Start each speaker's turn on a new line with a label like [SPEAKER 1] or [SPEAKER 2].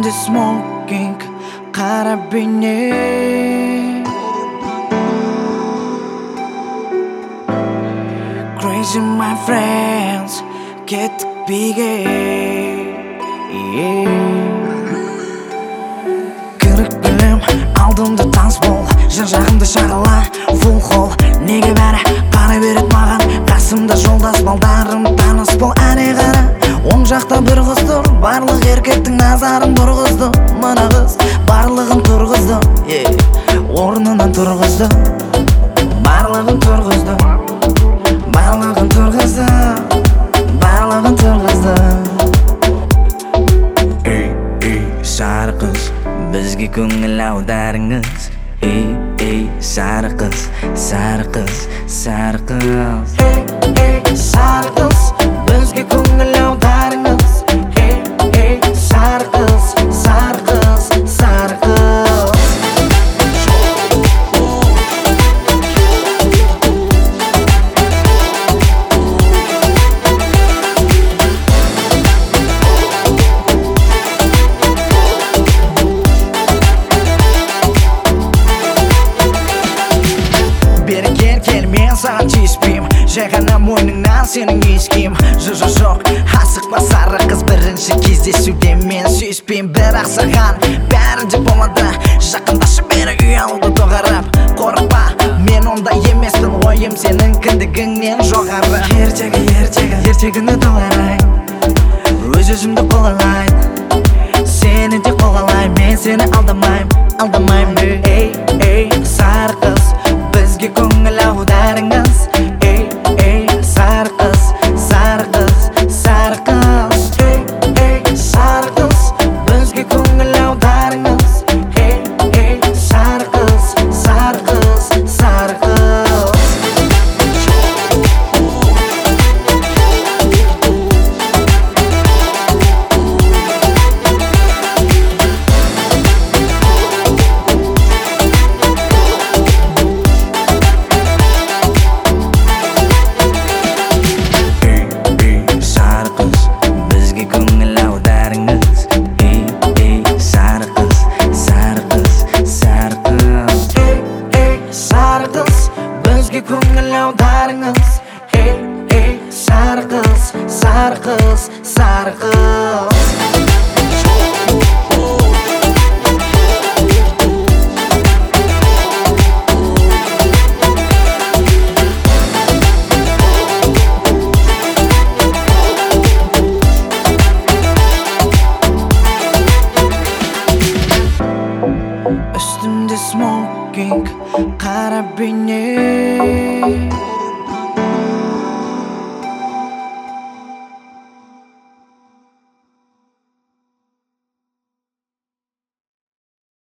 [SPEAKER 1] Üstümde smoking, kara beni. Crazy my friends, kettik birge. Kırık bilim, aldığımda dans bol. Жан жағымда шағала, full hall. Неге бәрі қарай береді маған? Қасымда жолдас балдарым таныс бол. Әне қара, оң жақта бір қыз тұр. Барлық еркектің назарын бұрғызды. Мына қыз барлығын тұрғызды, орнынан тұрғызды. Барлығын тұрғызды, барлығын тұрғызды, барлығын тұрғызды. Сары қыз, бізге көңіл аударыңыз. Сары қыз, сары қыз, сары қыз. Сары қыз, бізге көңіл аударыңыз. Сары қыз, сары қыз, сары қыз. Бері кел, мен саған тиіспейм. Жай ғана мойныңнан сенің иіскейм. Жоқ, асықпа сары қыз, бірінші кездесуде мен сүйіспейм. Бірақ саған бәрі де болады. Жақындашы бері үй алды тоғарап. Қорықпа, мен ондай емеспін. Ойым сенің кіндігіңнен жоғары. Ертегіні толарайын, өз-өзімді қолалайын. Сені де қолалайын, мен сені алдамайым. Сары қыз, бізге көңіл аударыңыз. Сары қыз, сары қыз, сары қыз. Сары қыз, бізге көңіл аударыңыз. Сары қыз, сары қыз, сары қыз. Бізге көңіл аударыңыз. Сары қыз, сары қыз, сары қыз. Üstümde smoking, kara beni.